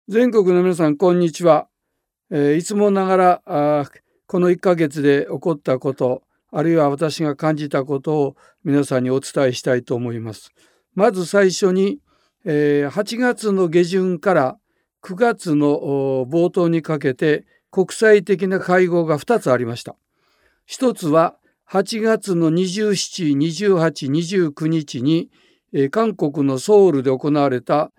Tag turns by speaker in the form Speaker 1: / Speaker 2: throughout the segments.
Speaker 1: 全国の皆さん、こんにちは。いつもながらこの1ヶ月で起こったこと、あるいは私が感じたことを皆さんにお伝えしたいと思います。まず最初に、8月の下旬から9月の冒頭にかけて国際的な会合が2つありました。一つは8月の27、28、29日に、韓国のソウルで行われた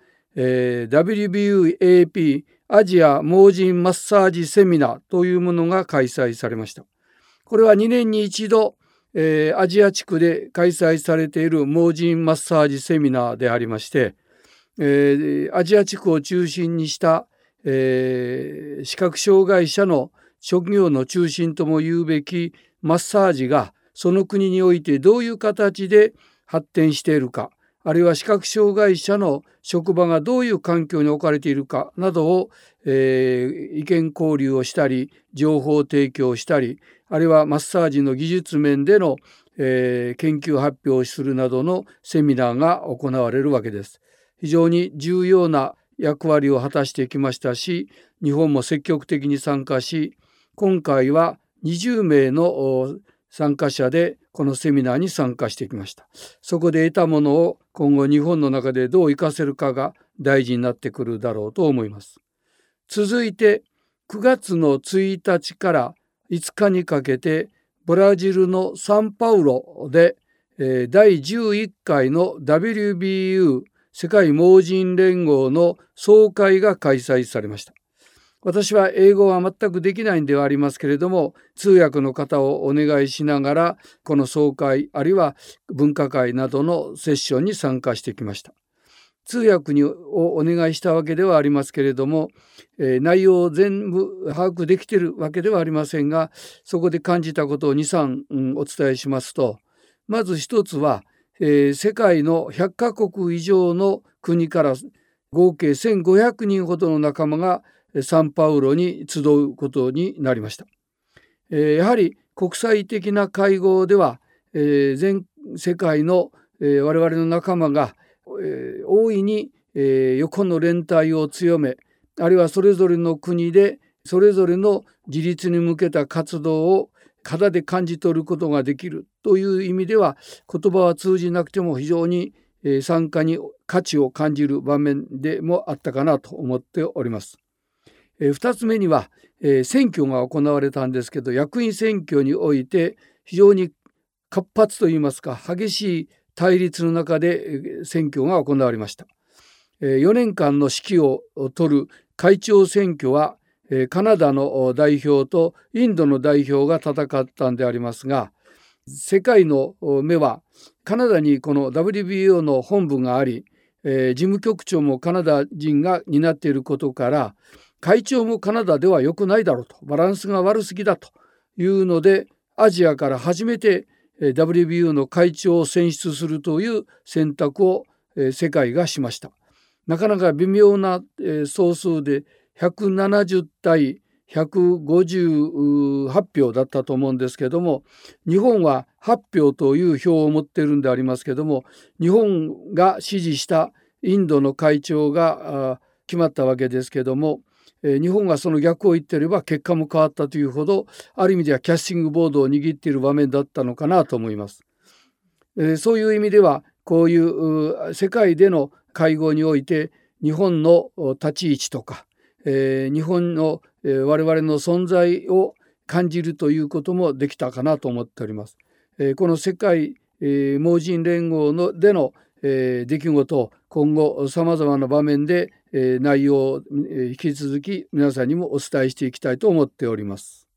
Speaker 1: WBUAP アジア盲人マッサージセミナーというものが開催されました。これは2年に一度、アジア地区で開催されている盲人マッサージセミナーでありまして、アジア地区を中心にした、視覚障害者の職業の中心とも言うべきマッサージがその国においてどういう形で発展しているか、あるいは視覚障害者の職場がどういう環境に置かれているかなどを、意見交流をしたり、情報提供したり、あるいはマッサージの技術面での、研究発表をするなどのセミナーが行われるわけです。非常に重要な役割を果たしてきましたし、日本も積極的に参加し、今回は20名の参加者でこのセミナーに参加してきました。そこで得たものを今後日本の中でどう活かせるかが大事になってくるだろうと思います。続いて9月の1日から5日にかけてブラジルのサンパウロで第11回の WBU 世界盲人連合の総会が開催されました。私は英語は全くできないんではありますけれども、通訳の方をお願いしながらこの総会あるいは分科会などのセッションに参加してきました。通訳をお願いしたわけではありますけれども、内容を全部把握できているわけではありませんが、そこで感じたことを2、3、お伝えしますと、まず一つは、世界の100カ国以上の国から合計1500人ほどの仲間がサンパウロに集うことになりました。やはり国際的な会合では、全世界の、我々の仲間が、大いに、横の連帯を強め、あるいはそれぞれの国でそれぞれの自立に向けた活動を肌で感じ取ることができるという意味では、言葉は通じなくても非常に、参加に価値を感じる場面でもあったかなと思っております。2つ目には、選挙が行われたんですけど、役員選挙において非常に活発といいますか激しい対立の中で選挙が行われました。4年間の指揮を取る会長選挙はカナダの代表とインドの代表が戦ったんでありますが、世界の目はカナダにこの WBO の本部があり、事務局長もカナダ人が担っていることから、会長もカナダでは良くないだろうと、バランスが悪すぎだというので、アジアから初めて WBO の会長を選出するという選択を世界がしました。なかなか微妙な総数で170対158票だったと思うんですけども、日本は8票という票を持っているんでありますけども、日本が支持したインドの会長が決まったわけですけども、日本がその逆を言っていれば結果も変わったというほど、ある意味ではキャスティングボードを握っている場面だったのかなと思います。そういう意味ではこういう世界での会合において日本の立ち位置とか、日本の我々の存在を感じるということもできたかなと思っております。この世界盲人連合での出来事を今後さまざまな場面で内容を引き続き皆さんにもお伝えしていきたいと思っております。